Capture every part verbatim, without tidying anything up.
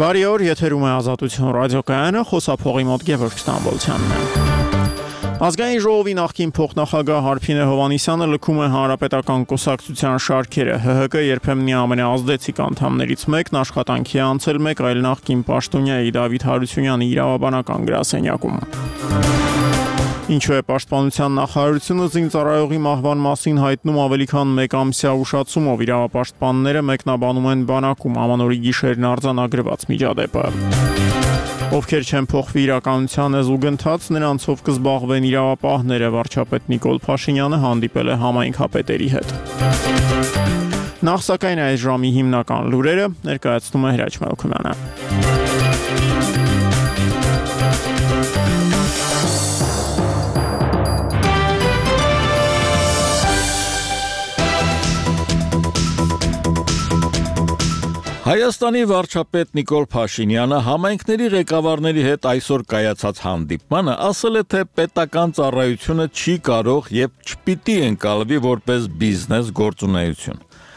Բարի օր, եթերում է Ազատություն ռադիոկայանը, խոսափողի մոտ Գևորգ Ստամբոլցյանն է։ Ազգային ժողովի նախկին փոխնախագահ Հարփինե Հովհաննիսյանը լքում է Հանրապետական կուսակցության շարքերը։ ՀՀԿ երբեմնի ամենաազդեցիկ անդամներից մեկն աշխատանքի է անցել մեկ այլ նախկին պաշտոնյայի Դավիթ Հարությունյանի իրավաբանական գրասենյակում։ Ինչու է Պաշտպանության նախարարությունը զինծառայողի մահվան մասին հայտնում ավելի քան մեկ ամսյա ուշացումով, իրավապաշտպանները մեկնաբանում են բանակում ամանորի գիշերն արձանագրված միջադեպը։ Ովքեր չեն փոխվի իրականությանը զուգընթաց, նրանցով կզբաղվեն իրավապահները, վարչապետ Նիկոլ Փաշինյանը հանդիպել է համայնքապետերի հետ։ Նախ սակայն այս ժամի հիմնական լուրերը ներկայացնում է Հրաչ Մելքումյանը։ Հայաստանի վարչապետ Նիկոլ Փաշինյանը համայնքների ղեկավարների հետ այսօր կայացած հանդիպմանը ասել է, թե պետական ծառայությունը չի կարող եւ չպիտի ընկալվի որպես բիզնես գործունեություն։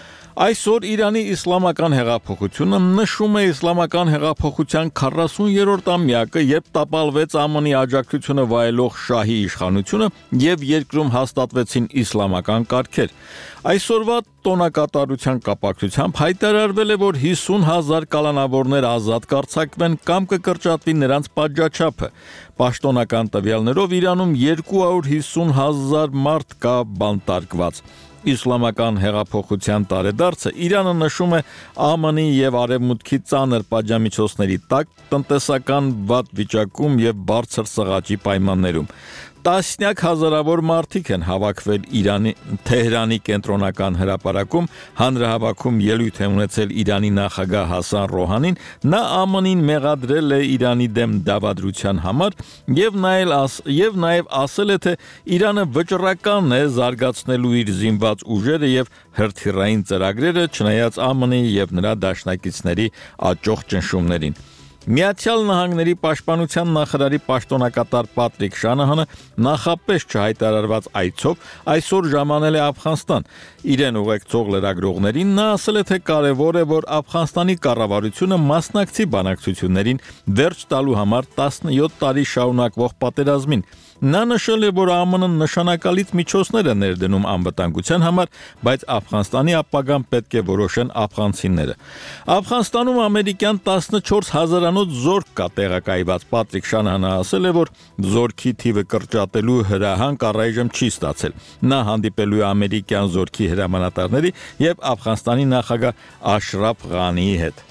Այսօր Իրանի իսլամական հեղափոխությունը նշում է իսլամական հեղափոխության քառասուներորդ ամյակը, երբ տապալվեց ԱՄՆ-ի աջակցությունը վայելող շահի իշխանությունը եւ երկրում հաստատվեցին իսլամական կարգեր։ Այսօրվա տոնակատարության կապակցությամբ հայտարարվել է, որ հիսուն հազար կալանավորներ ազատ կարձակվեն կամ կկրճատվի նրանց պատժաչափը։ Պաշտոնական տվյալներով Իրանում երկու հարյուր հիսուն հազար մարդ կա բանտարկված։ Իսլամական հեղափոխության տարեդարձը Իրանը նշում է ԱՄՆ-ի եւ Արևմուտքի ծանր պատժամիջոցների տակ, տնտեսական վատ վիճակում եւ բարձր սղաճի պայմաններում։ Տասնյակ հազարավոր մարդիկ են հավաքվել Իրանի Թեհրանի կենտրոնական հրապարակում, հանրահավաքում ելույթ է ունեցել Իրանի նախագահ Հասան Ռոհանին, նա ԱՄՆ-ին մեղադրել է Իրանի դեմ դավադրության համար եւ նայել եւ նաեւ ասել է, թե Իրանը վճռական է զարգացնելու իր զինված ուժերը եւ հրթիռային ծրագրերը, չնայած ԱՄՆ-ի եւ նրա դաշնակիցների աճող ճնշումներին։ Միացյալ Նահանգների պաշտպանության նախարարի պաշտոնակատար Պատրիկ Շանահանը նախապես չհայտարարված այցով այսօր ժամանել է Աֆղանստան։ Իրեն ուղեկցող լրագրողներին նա ասել է, թե կարևոր է, որ Աֆղանստանի կառավարությունը մասնակցի բանակցություններին վերջ տալու համար տասնյոթ տարի շարունակվող պատերազմին։ Նա նշել է, որ ԱՄՆ-ն նշանակալից միջոցներ է ներդնում անվտանգության համար, բայց Աֆղանստանի ապագան պետք է որոշեն աֆղանցիները։ Աֆղանստանում ամերիկյան տասնչորս հազարանոց զորք կա տեղակայված։ Պատրիկ Շանահանը ասել է, որ զորքի թիվը կրճատելու հրահանգ առայժմ չի ստացել։ Նա հանդիպելու է ամերիկյան զորքի հրամանատարների եւ Աֆղանստանի նախագահ Աշրաֆ Ղանիի հետ։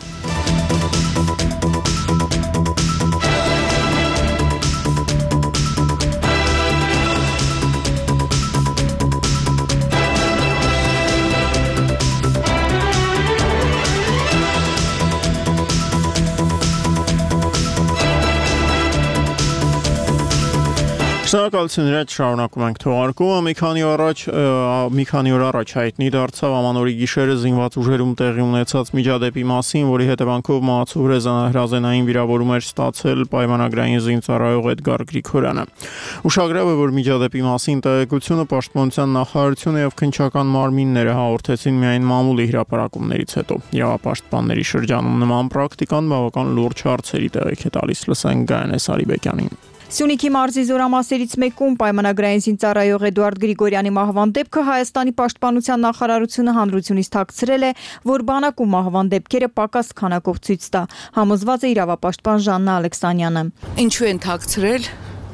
Շնորհակալություն, Հրաչ, շարունակում ենք թողարկումը։ Մի քանի առաջ մի քանի օր առաջ հայտնի դարձավ ամանորի գիշերը զինված ուժերում տեղի ունեցած միջադեպի մասին, որի հետևանքով մահացու հրազենային վիրավորում էր ստացել պայմանագրային զինծառայող Էդգար Գրիգորյանը։ Ուշագրավ է, որ միջադեպի մասին տեղեկությունը Պաշտպանության նախարարությունը եւ քննչական մարմինները հաղորդեցին միայն մամուլի հրապարակումներից հետո։ Իրավապաշտպանների շրջանում նման պրակտիկան բավական լուրջ հարցերի տեղիք է տալիս։ Լսենք Գայանե Սարիբեկյանին։ Սյունիքի մարզի զորամասերից մեկում պայմանագրային զինծառայող Էդուարդ Գրիգորյանի մահվան դեպքը Հայաստանի պաշտպանության նախարարությունը հանրությունից թաքցրել է, որ բանակում մահվան դեպքերը պակաս քանակով ցույց տա, համոզված է իրավապաշտպան Ժաննա Ալեքսանյանը։ Ինչու են թաքցրել,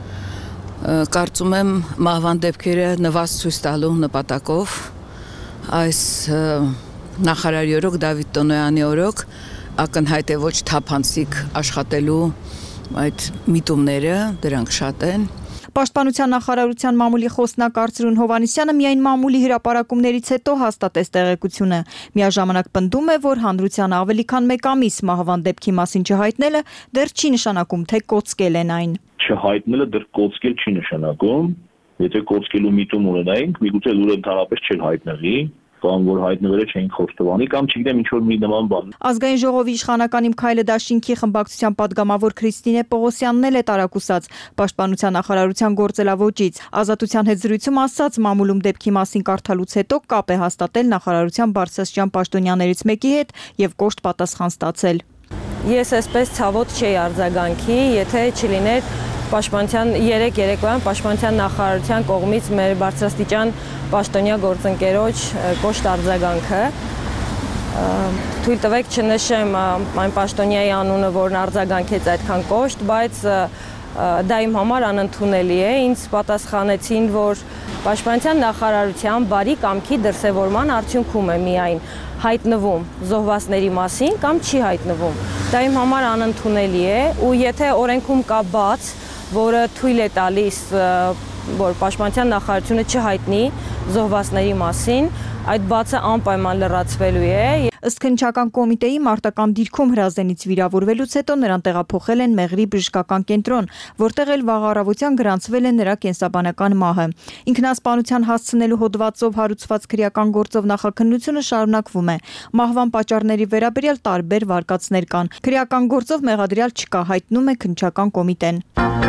կարծում եմ մահվան դեպքերը նվազ ցույց տալու նպատակով այս նախարարի օրոք Դավիթ Տոնոյանի օրոք ակնհայտ է ոչ թափանցիկ աշխատելու այդ միտումները, դրանք շատ են։ Պաշտպանության նախարարության մամուլի խոսնակ Արծրուն Հովհաննիսյանը միայն մամուլի հրապարակումներից հետո հաստատեց տեղեկությունը։ Միաժամանակ պնդում է, որ հանրությանը ավելի քան մեկ ամիս մահվան դեպքի մասին չհայտնելը դեռ չի նշանակում, թե կոծկել են այն։ Չհայտնելը դեռ կոծկել չի նշանակում, եթե կոծկելու միտում ունենայինք, միգուցե լուրը ընդհանրապես չէր հայտնվի, կամ որ հայտնվել է չէին խոստովանի կամ չգիտեմ ինչ որ մի նման բան։ Ազգային ժողովի իշխանական Իմ Քայլը դաշինքի խմբակցության պատգամավոր Քրիստինե Պողոսյանն էլ է տարակուսած Պաշտպանության նախարարության գործելավոճից։ Ազատության հետ զրույցում ասաց, մամուլում դեպքի մասին կարդալուց հետո կապ է հաստատել նախարարության բարձրաստիճան պաշտոնյաներից մեկի հետ եւ կոշտ պատասխան ստացել։ ես այսպես ցավոտ չէի արձագանքի, եթե չլիներ Պաշտպանության երեք երեկոյան Պաշտպանության նախարարության կողմից մեր բարձրաստիճան պաշտոնյա գործընկերոջ կոշտ արձագանքը։ Թույլ տվեք չնշեմ այն պաշտոնյայի անունը, որն արձագանքեց այդքան կոշտ, բայց դա իմ համար անընդունելի է։ Ինձ պատասխանեցին, որ Պաշտպանության նախարարության բարի կամքի դրսևորման արդյունքում է միայն հայտնվում զոհվածների մասին կամ չի հայտնվում։ Դա իմ համար անընդունելի է, ու եթե օրենքում կա բաց, որը թույլ է տալիս, որ Պաշտպանության նախարարությունը չհայտնի զոհվածների մասին, այդ բացը անպայման լրացվելու է։ Ըստ քննչական կոմիտեի մարտական դիրքում հրազենից վիրավորվելուց հետո նրան տեղափոխել են Մեղրի բժշկական կենտրոն, որտեղ էլ վաղ առավոտյան գրանցվել է նրա կենսաբանական մահը։ Ինքնասպանության հասցնելու հոդվածով հարուցված քրեական գործով նախաքննությունը շարունակվում է։ Մահվան պատճառների վերաբերյալ տարբեր վարկածներ կան։ Քրեական գործով մեղադրյալ չկա, հայտնում է քննչական կոմիտեն։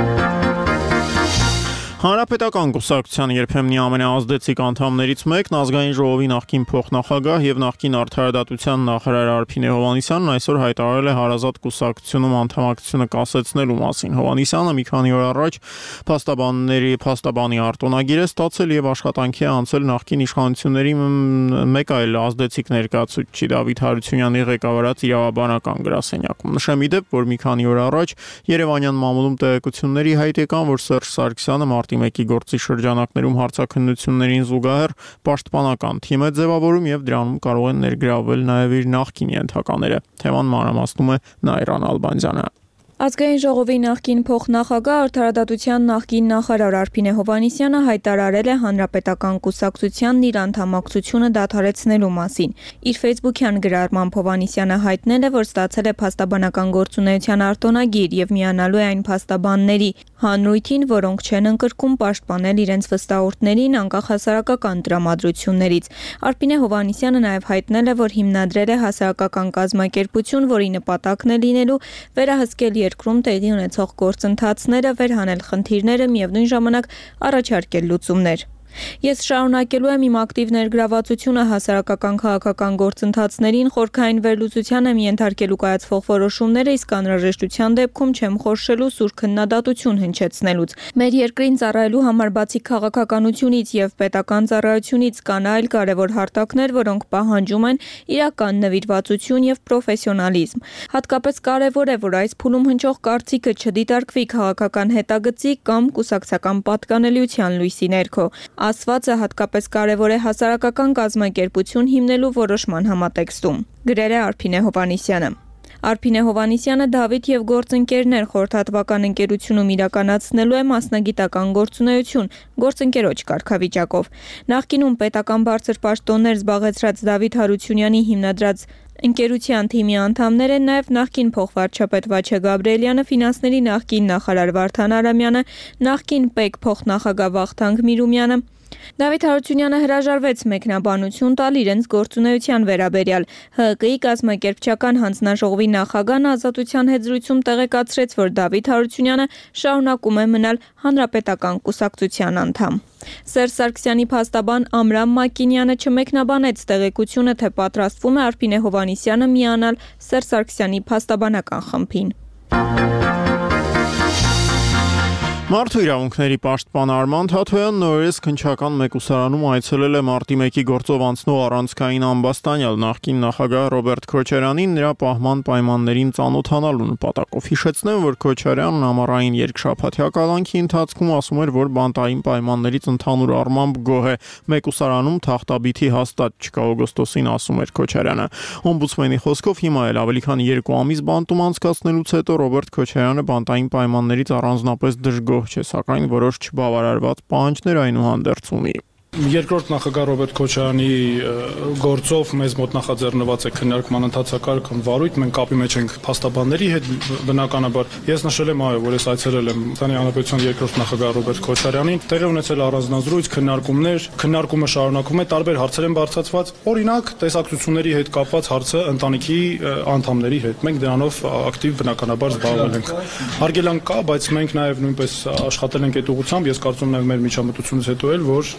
Հանրապետական կուսակցության երբեմնի ամենաազդեցիկ անդամներից մեկն ազգային ժողովի նախկին փոխնախագահ եւ նախկին արդարադատության նախարար Արփինե Հովհաննիսյանն այսօր հայտարարել է հարազատ կուսակցությունում անդամակցությունը կասեցնելու մասին։ Հովհաննիսյանը մի քանի օր առաջ փաստաբանների փաստաբանի արտոնագիր է ստացել եւ աշխատանքի է անցել նախկին իշխանությունների մեկ այլ ազդեցիկ ներկայացուցիչ Դավիթ Հարությունյանի ղեկավարած իրավաբանական գրասենյակում։ Նշեմ ի դեպ, որ մի քանի օր առաջ Երևանյան մամուլում տեղեկությունների հայտ եկան, որ Սերժ Սարգսյանը մեկի գործի շրջանակներում հարցաքննություններին զուգահեռ պաշտպանական թիմ է ձևավորում եւ դրանում կարող են ներգրավվել նաեւ իր նախկին ենթակաները։ Թեման մանրամասնում է Նայրան Ալբանդյանը։ Ազգային ժողովի նախկին փոխնախագահ արդարադատության նախկին նախարար Արփինե Հովհաննիսյանը հայտարարել է հանրապետական կուսակցությանն իր անդամակցությունը դադարեցնելու մասին։ Իր ֆեյսբուքյան գրառմամբ Հովհաննիսյանը հայտնել է, որ ստացել է փաստաբանական գործունեության արտոնագիր եւ միանալու է այն փաստաբանների հանրույթին, որոնք չեն ընկրկում պաշտպանել իրենց վստահորդներին անկախ հասարակական տրամադրություններից։ Արփինե Հովհաննիսյանը նաեւ հայտնել է, որ հիմնադրել է հասարակական կազմակերպություն, որի նպատակն է լինելու վերահսկել երկրում տեղի ունեցող գործընթացները, վերհանել խնդիրները, միևնույն ժամանակ առաջարկել լուծումներ։ Ես շարունակելու եմ իմ ակտիվ ներգրավվածությունը հասարակական քաղաքական գործընթացներին, խորքային վերլուծության եմ ենթարկելու կայացվող որոշումները, իսկ անհրաժեշտության դեպքում չեմ խորշելու սուր քննադատություն հնչեցնելուց։ Մեր երկրին ծառայելու համար բացի քաղաքականությունից եւ պետական ծառայությունից կան այլ կարևոր հարթակներ, որոնք պահանջում են իրական նվիրվածություն եւ պրոֆեսիոնալիզմ։ Հատկապես կարևոր է, որ այս փուլում հնչող կարծիքը չդիտարկվի քաղաքական հետագծի կամ կուսակցական պատկանելիության լույսի ներքո։ Ասվածը հատկապես կարևոր է հասարակական կազմակերպություն հիմնելու որոշման համատեքստում, գրել է Արփինե Հովհաննիսյանը։ Արփինե Հովհաննիսյանը Դավիթ եւ գործընկերներ խորհրդատվական ընկերությունում իրականացնելու է մասնագիտական գործունեություն գործընկերոջ կարգավիճակով։ Նախկինում պետական բարձր պաշտոններ զբաղեցրած Դավիթ Հարությունյանի հիմնադրած ընկերության թիմի անդամներ են նաև նախկին փոխվարչապետ Վաչե Գաբրիելյանը, ֆինանսների նախկին նախարար Վարդան Արամյանը, նախկին ՊԵԿ փոխնախագահ Վախթանգ Միրումյանը։ Դավիթ Հարությունյանը հրաժարվեց մեկնաբանություն տալ իրենց գործունեության վերաբերյալ։ ՀԿ-ի կազմակերպչական հանձնաժողովի նախագահն Ազատության հետ զրույցում տեղեկացրեց, որ Դավիթ Հարությունյանը շարունակում է մնալ հանրապետական կուսակցության անդամ։ Սերժ Սարգսյանի փաստաբան Ամրամ Մակինյանը չմեկնաբանեց տեղեկությունը, թե պատրաստվում է Արփինե Հովհաննիսյանը միանալ Սերժ Սարգսյանի փաստաբանական խմբին։ Մարդու իրավունքների պաշտպան Արման Թաթոյան նորերս քննչական մեկուսարանում այցելել է մարտի մեկի գործով անցնող առանցքային ամբաստանյալ նախկին նախագահ Ռոբերտ Քոչարյանին նրա պահման պայմաններին ծանոթանալու նպատակով։ Հիշեցնեմ, որ Քոչարյանն ամառային երկշաբաթյա կալանքի ընթացքում ասում էր, որ բանտային պայմաններից ընդհանուր առմամբ գոհ է։ Մեկուսարանում թախտաբիթի հաստատ չկա, օգոստոսին ասում էր Քոչարյանը։ Օմբուդսմենի խոսքով հիմա էլ ավելի քան երկու ամիս բանտում անցկացնելուց հետո Ռոբերտ Քոչարյանը բանտային պայմաններից առանձնապես դժգոհ չէ, սակայն որոշ չբավարարված պահանջներ այնուհանդերձ ունի։ Երկրորդ նախագահ Ռոբերտ Քոչարյանի գործով մեզ մոտ նախաձեռնված է քննարկման ընթացակարգն վարույթ, մենք կապի մեջ ենք փաստաբանների հետ, բնականաբար ես նշել եմ, այո, որ ես այցելել եմ Հայաստանի Հանրապետության երկրորդ նախագահ Ռոբերտ Քոչարյանին, տեղի ունեցել առանձնազրույց, քննարկումներ, քննարկումը շարունակվում է, տարբեր հարցեր են բարձրացված, օրինակ տեսակցությունների հետ կապված հարցը ընտանիքի անդամների հետ։ Մենք դրանով ակտիվ բնականաբար զբաղվել ենք։ Արգելանք կա, բայց մենք նաև նույնպես աշխատել ենք այդ ուղղությամբ, ես կարծում եմ նաև մեր միջամտությունից հետո էլ, որ նաև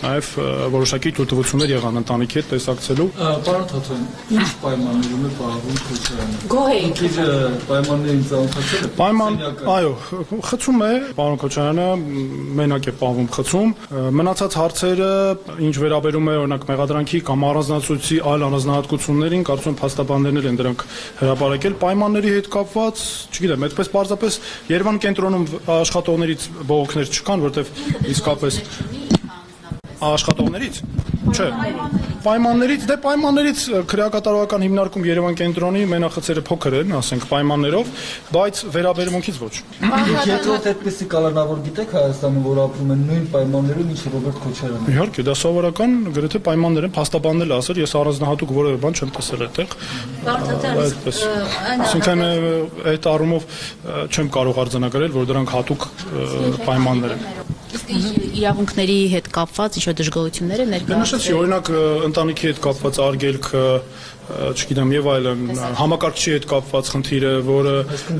որոշակի թույլտվություններ եղան ընտանիքի հետ տեսակցելու։ Պարոն Թաթոյան, ինչ պայմաններում է պահվում Քոչարյանը։ Գոհեինք պայմաններին ծանոթացել է։ Պայման, այո, խցում է, պարոն Քոչարյանը մենակ է պահվում խցում։ Մնացած հարցերը, ինչ վերաբերում է օրինակ մեղադրանքի կամ առանձնացույցի այլ առանձնահատկություններին, կարծում եմ փաստաբաններն են դրանք հրապարակել պայմանների հետ կապված, չգիտեմ, այդպես պարզապես Երևան կենտրոնում աշխատողներից բողոքներ չկան, որտեվ իսկապես աշխատողներից, չէ, պայմաններից, դե պայմաններից քրեակատարողական հիմնարկում Երևան կենտրոնի մենախցերը փոքր են, ասենք պայմաններով, բայց վերաբերմունքից ոչ։ Երկրորդ այդպեսի կալանավոր գիտեք Հայաստանում, որ ապրում են նույն պայմաններում, ինչ Ռոբերտ Քոչարյանը։ Իհարկե, դա սովորական գրեթե պայմաններ են, փաստաբանն էլ ասել, ես առանձնահատուկ որևէ բան չեմ տեսել այդտեղ։ Այդպես։ Այսինքն այդ առումով չեմ կարող արձանագրել, որ դրանք հատուկ պայմաններ են։ Իրավունքների հետ կապված ինչ-որ դժգոհություններ են ներկայացրել։ Նշեցի, օրինակ ընտանիքի հետ կապված արգելքը, չգիտեմ, եւ այլն, համակարգչի հետ կապված խնդիրը, որը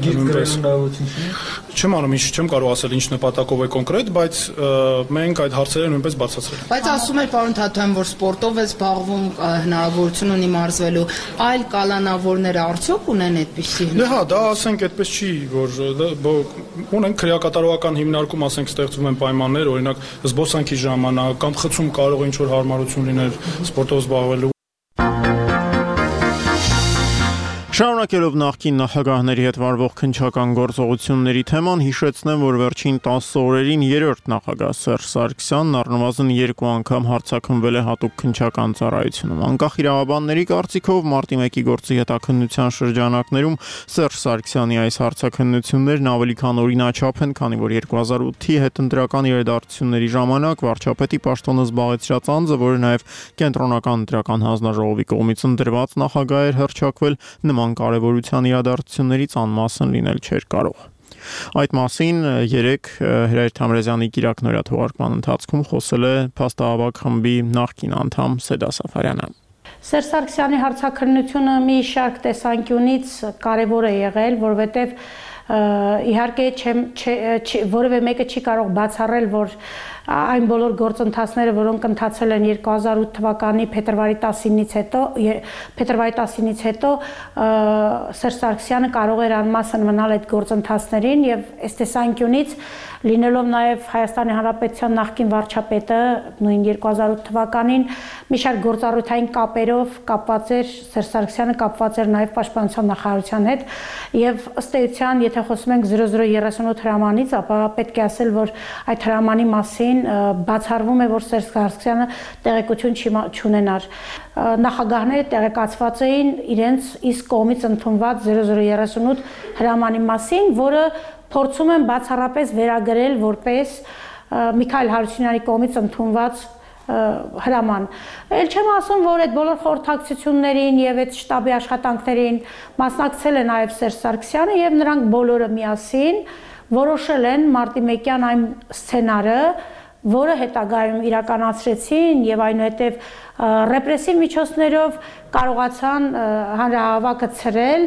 չեմ անում, ինչ չեմ կարող ասել ինչ նպատակով է կոնկրետ, բայց մենք այդ հարցերը նույնպես բացացրել ենք։ Բայց ասում էր պարոն Թաթոյան, որ սպորտով է զբաղվում, հնարավորություն ունի մարզվելու, այլ կալանավորները արդյոք ունեն այդպիսի։ Դե հա, դա ասենք այդպես չի, որ ունենք քրեակատարողական հիմնարկում, ասենք ստեղծվում են պայմաններ, օրինակ զբոսանքի ժամանակ կամ խցում կարող է ինչ-որ հարմարություն լինել սպորտով զբաղվելու։ Շարունակելով նախկին նախագահների հետ վարվող քննչական գործողությունների թեման, հիշեցնեմ, որ վերջին տասը օրերին երրորդ նախագահ Սերժ Սարգսյանն առնվազն երկու անգամ հարձակվել է հատուկ քննչական ծառայությունում։ Անկախ իրավաբանների կարծիքով մարտի մեկի գործի հետաքննության շրջանակներում Սերժ Սարգսյանի այս հարձակություններն ավելի քան օրինաչափ են, քանի որ երկու հազար ութի հետընտրական իրադարձությունների ժամանակ վարչապետի պաշտոնը զբաղեցրած անձը, որը նաև կենտրոնական ընտրական հանձնաժողովի կողմից ընտրված նախագահ էր հռչակվել, նման կարևորության իրադարձություններից անմասն լինել չէր կարող։ Այդ մասին երեկ Հրայր Թամրազյանի Կիրակ նորյա թողարկման ընթացքում խոսել է փաստահավաք խմբի նախկին անդամ Սեդա Սաֆարյանը։ Սերժ Սարգսյանի հարցաքննությունը մի շարք տեսանկյունից կարևոր է եղել, որովհետև իհարկե որևէ մեկը չի կարող բացառել, որ այն բոլոր գործընթացները, որոնք ընթացել են երկու հազար ութ թվականի փետրվարի տասինից հետո, փետրվարի տասինից հետո Սերժ Սարգսյանը կարող էր անմասն մնալ այդ գործընթացներին եւ այս տեսանկյունից լինելով նաև Հայաստանի Հանրապետության նախկին վարչապետը նույն երկու հազար ութ թվականին մի շարք գործառույթային կապերով կապված էր Սերժ Սարգսյանը կապված էր նաև Պաշտպանության նախարարության հետ եւ ըստ էության եթե խոսում ենք զրո զրո երեսունութ հրամանից, ապա պետք է ասել, որ այդ հրամանի մասին բացառվում է, որ Սերժ Սարգսյանը տեղեկություն չունենար։ Նախագահները տեղեկացված էին իրենց իսկ կողմից ընդունված զրո զրո երեսունութ հրամանի մասին, որը փորձում են բացառապես վերագրել որպես Միքայել Հարությունյանի կողմից ընդունված հրաման։ Էլ չեմ ասում, որ այդ բոլոր խորհրդակցություններին եւ այդ շտաբի աշխատանքներին մասնակցել է նաեւ Սերժ Սարգսյանը եւ նրանք բոլորը միասին որոշել են մարտի մեկյան այն սցենարը, որը հետագայում իրականացրեցին եւ այնուհետեւ ռեպրեսիվ միջոցներով կարողացան հանրահավաքը ցրել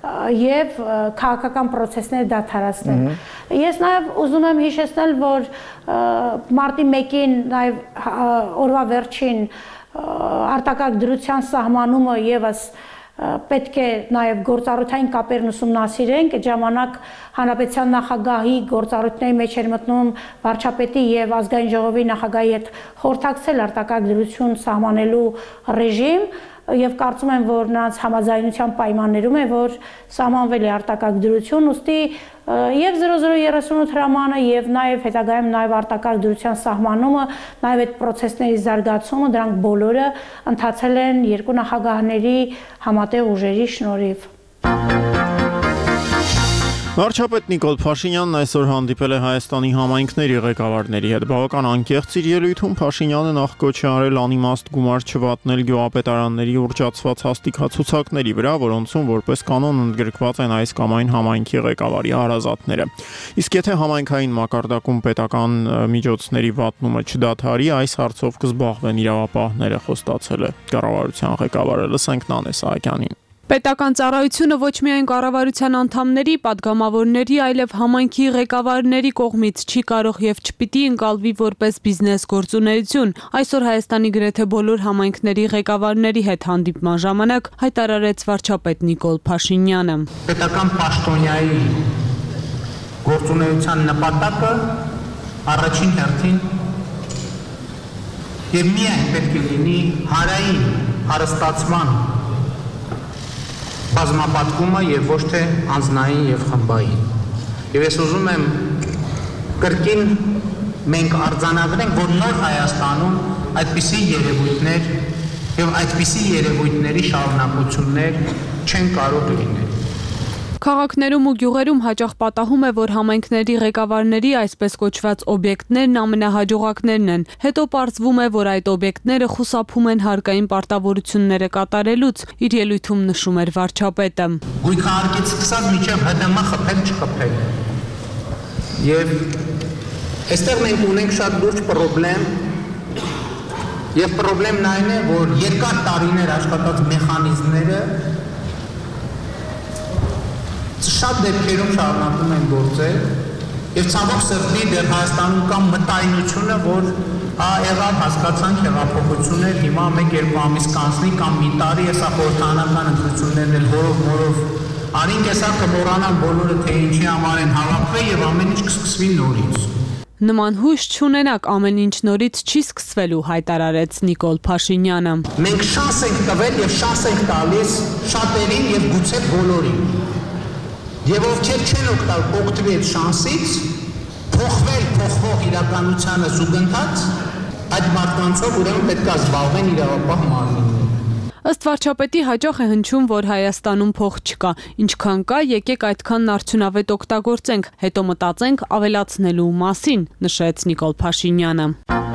եւ քաղաքական process-ները դադարեցնել։ Ես նաեւ ուզում եմ հիշեցնել, որ մարտի մեկին նաեւ օրվա վերջին արտակարգ դրության սահմանումը եւս պետք է նաև գործառույթային կապերն ուսումնասիրենք, այդ ժամանակ Հանրապետության նախագահի գործառույթների մեջ էր մտնում վարչապետի եւ ազգային ժողովի նախագահի հետ խորհրդակցել արտակարգ դրություն սահմանելու ռեժիմ եւ կարծում եմ, որ նրանց համաձայնության պայմաններում է, որ սահմանվել է արտակարգ դրություն, ուստի եւ զրո զրո երեսունութ հրամանը եւ նաեւ հետագայում նաեւ արտակարգ դրության սահմանումը, նաեւ այդ process-ների զարգացումը, դրանք բոլորը ընթացել են երկու նախագահների համատեղ ուժերի շնորհիվ։ Վարչապետ Նիկոլ Փաշինյանն այսօր հանդիպել է Հայաստանի համայնքների ղեկավարների հետ։ Բավական անկեղծ իր ելույթում Փաշինյանը նախ կոչ է արել անիմաստ գումար չվատնել գյուղապետարանների ուռճացված հաստիքացուցակների վրա, որոնցում որպես կանոն ընդգրկված են այս կամ այն համայնքի ղեկավարի հարազատները։ Իսկ եթե համայնքային մակարդակում պետական միջոցների վատնումը չդադարի, այս հարցով կզբաղվեն իրավապահները, խոստացել է կառավարության ղեկավարը։ Լսենք Նանե Սահակյանին։ Պետական ծառայությունը ոչ միայն կառավարության անդամների, падգամավորների, այլև համայնքի ղեկավարների կողմից չի կարող եւ չպիտի ընկալվի որպես բիզնես գործունեություն։ Այսօր Հայաստանի գրեթե բոլոր համայնքների ղեկավարների հետ հանդիպման ժամանակ հայտարարեց վարչապետ Նիկոլ Փաշինյանը։ Պետական պաշտոնյայի գործունեության նպատակը առաջին հերթին եւ միայն պետք է լինի հարային հարստացման բազմապատկումը եւ ոչ թե անձնային եւ խմբային։ Եվ ես ուզում եմ կրկին մենք արձանագրենք, որ նոր Հայաստանում այդպիսի երևույթներ եւ այդպիսի երևույթների շարունակություններ չեն կարող լինել։ Քաղաքներում ու գյուղերում հաճախ պատահում է, որ համայնքների ղեկավարների այսպես կոչված օբյեկտներն ամենահաջողակներն են։ Հետո պարզվում է, որ այդ օբյեկտները խուսափում են հարկային պարտավորությունները կատարելուց, իր ելույթում նշում էր վարչապետը։ Գույքահարկից սկսած մինչև Հ ԴՄ խփել չխփել։ Եվ այստեղ մենք ունենք շատ լուրջ խնդրեմ, եւ խնդրեմն այն է, որ երկար տարիներ աշխատած մեխանիզմները շատ դեպքերում շարունակում են գործել եւ ցավոք սրտի դեռ Հայաստանում կա մտայնությունը, որ հա եղավ հասկացանք հեղափոխություններ, հիմա մեկ-երկու ամիս կանցնի կամ մի տարի հեսա խորհրդանական ընտրություններն էլ հորով մորով արին կեսա կմոռանան բոլորը, թե ինչի համար են հավաքվել եւ ամեն ինչ կսկսվի նորից։ Նման հույս չունենակ, ամեն ինչ նորից չի սկսվելու, հայտարարեց Նիկոլ Փաշինյանը։ Մենք շանս ենք տվել եւ շանս ենք տալիս շատերին եւ գուցե բոլորին։ Եվ ովքեր չեն օգտվի այդ շանսից, փոխվել փոխվող իրականությանը զուգընթաց, այդ մարդկանցով ուրեմն պետք է զբաղվեն իրավապահ մարմինները։ Ըստ վարչապետի հաճախ է հնչում, որ Հայաստանում փող չկա, ինչքան կա, եկեք այդքանն արդյունավետ օգտագործենք, հետո մտածենք ավելացնելու մասին, նշեց Նիկոլ Փաշինյանը։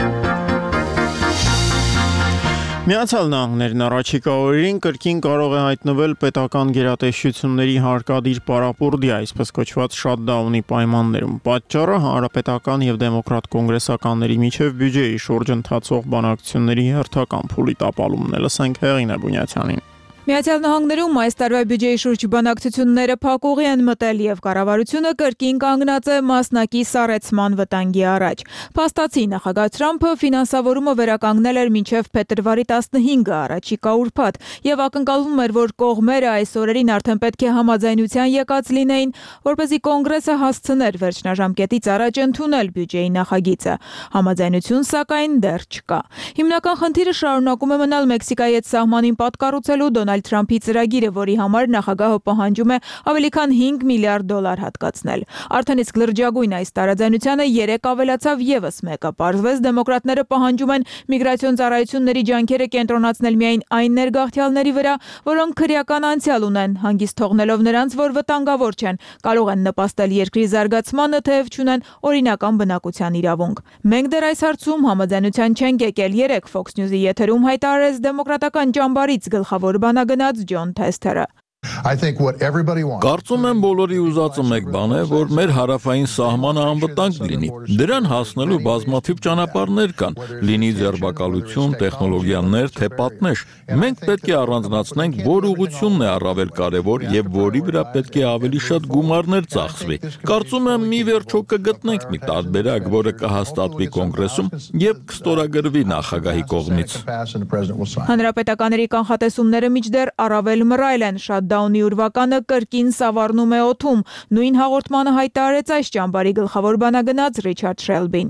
Միացյալ Նահանգներն առաջիկա օրերին կրկին կարող է հայտնվել պետական գերատեսչությունների հարկադիր պարապուրդի, այսպես կոչված շատդաունի պայմաններում։ Պատճառը հանրապետական եւ դեմոկրատ կոնգրեսականների միջև բյուջեի շուրջ ընթացող բանակցությունների հերթական փուլի տապալումն է, լսենք Հեղինե Բունյացյանին։ Միացյալ Նահանգներում այս տարվա բյուջեի շուրջ բանակցությունները փակուղի են մտել եւ կառավարությունը կրկին կանգնած է մասնակի սառեցման վտանգի առաջ։ Փաստացի նախագահ Թրամփը ֆինանսավորումը վերականգնել էր մինչև փետրվարի տասնհինգը առաջիկա ուրբաթ եւ ակնկալվում էր, որ կողմերը այս օրերին արդեն պետք է համաձայնության եկած լինեին, որպեսզի կոնգրեսը հասցներ վերջնաժամկետից առաջ ընդունել բյուջեի նախագիծը։ Համաձայնություն սակայն դեռ չկա։ Հիմնական խնդիրը շարունակում է մնալ Մեքսիկայի հետ սահմանին պատկառուցելու Դոնալդ Թրամփի ծրագիրը, որի համար նախագահը պահանջում է ավելի քան հինգ միլիարդ դոլար հատկացնել։ Արդեն իսկ լրջագույն այս տարաձայնությանը երեք ավելացավ եւս մեկը։ Պարզվեց դեմոկրատները պահանջում են միգրացիոն ծառայությունների ջանքերը կենտրոնացնել միայն այն ներգաղթյալների վրա, որոնք քրեական անցյալ ունեն, հանգիստ թողնելով նրանց, որ վտանգավոր չեն, կարող են նպաստել երկրի զարգացմանը, թեև չունեն օրինական բնակության իրավունք։ Մենք դեռ այս հարցում համաձայնության չենք եկել։ Երեք Fox News-ի եթերում հայտարարեց դեմոկրատական ճամբարից գլխավոր բանագնաց Ջոն Թեսթերը։ Կարծում եմ բոլորի ուզածը մեկ բան է, որ մեր հարավային սահմանը անվտանգ լինի։ Դրան հասնելու բազմաթիվ ճանապարհներ կան, լինի ձերբակալություն, տեխնոլոգիաներ, թե պատնեշ։ Մենք պետք է առանձնացնենք, որ ուղղությունն է առավել կարևոր եւ որի վրա պետք է ավելի շատ գումարներ ծախսվի։ Կարծում եմ մի վերջո կգտնենք մի տարբերակ, որը կհաստատվի կոնգրեսում եւ կստորագրվի նախագահի կողմից։ Հանրապետականների կանխատեսումները մինչդեռ առավել մռայլ են, շատ Դաունի ուրվականը կրկին սավառնում է օդում։ Նույն հաղորդմանը հայտարարեց այս ճամբարի գլխավոր բանագնաց Ռիչարդ Շելբին։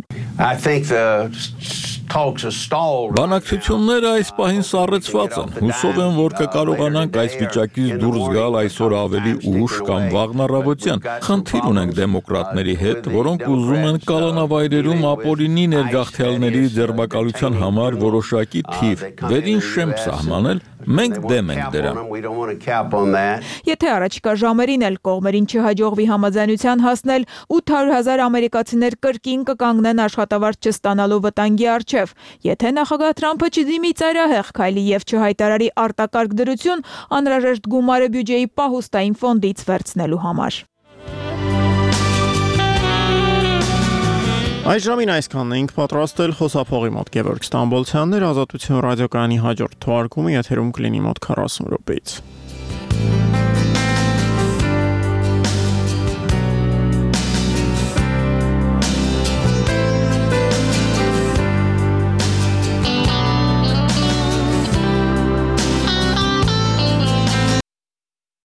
Բանակցությունները այս պահին սառեցված են։ Հուսով եմ, որ կկարողանանք այս վիճակից դուրս գալ այսօր ավելի ուշ կամ վաղն առավոտյան։ Խնդիր ունենք դեմոկրատների հետ, որոնք ուզում են կալանավայրերում ապօրինի ներգաղթյալների ձերբակալության համար որոշակի թիվ, վերին շեմփ սահմանել։ Մենք դեմ ենք դրան։ Եթե առաջիկա ժամերին էլ կողմերին չհաջողվի համաձայնության հասնել, ութ հարյուր հազար ամերիկացիներ կրկին կկանգնեն աշխատավարձ չստանալու վտանգի առջև։ Եթե նախագահ Թրամփը չդիմի ծայրահեղ քայլի եւ չհայտարարի արտակարգ դրություն, անհրաժեշտ գումարը բյուջեի պահուստային ֆոնդից վերցնելու համար։ Այս ժամին այսքանն էինք պատրաստել, խոսափողի մոտ Գևորգ Ստամբոլցյանն էր, Ազատություն ռադիոկայանի հաջորդ թողարկումը եթերում կլինի մոտ քառասուն րոպեից։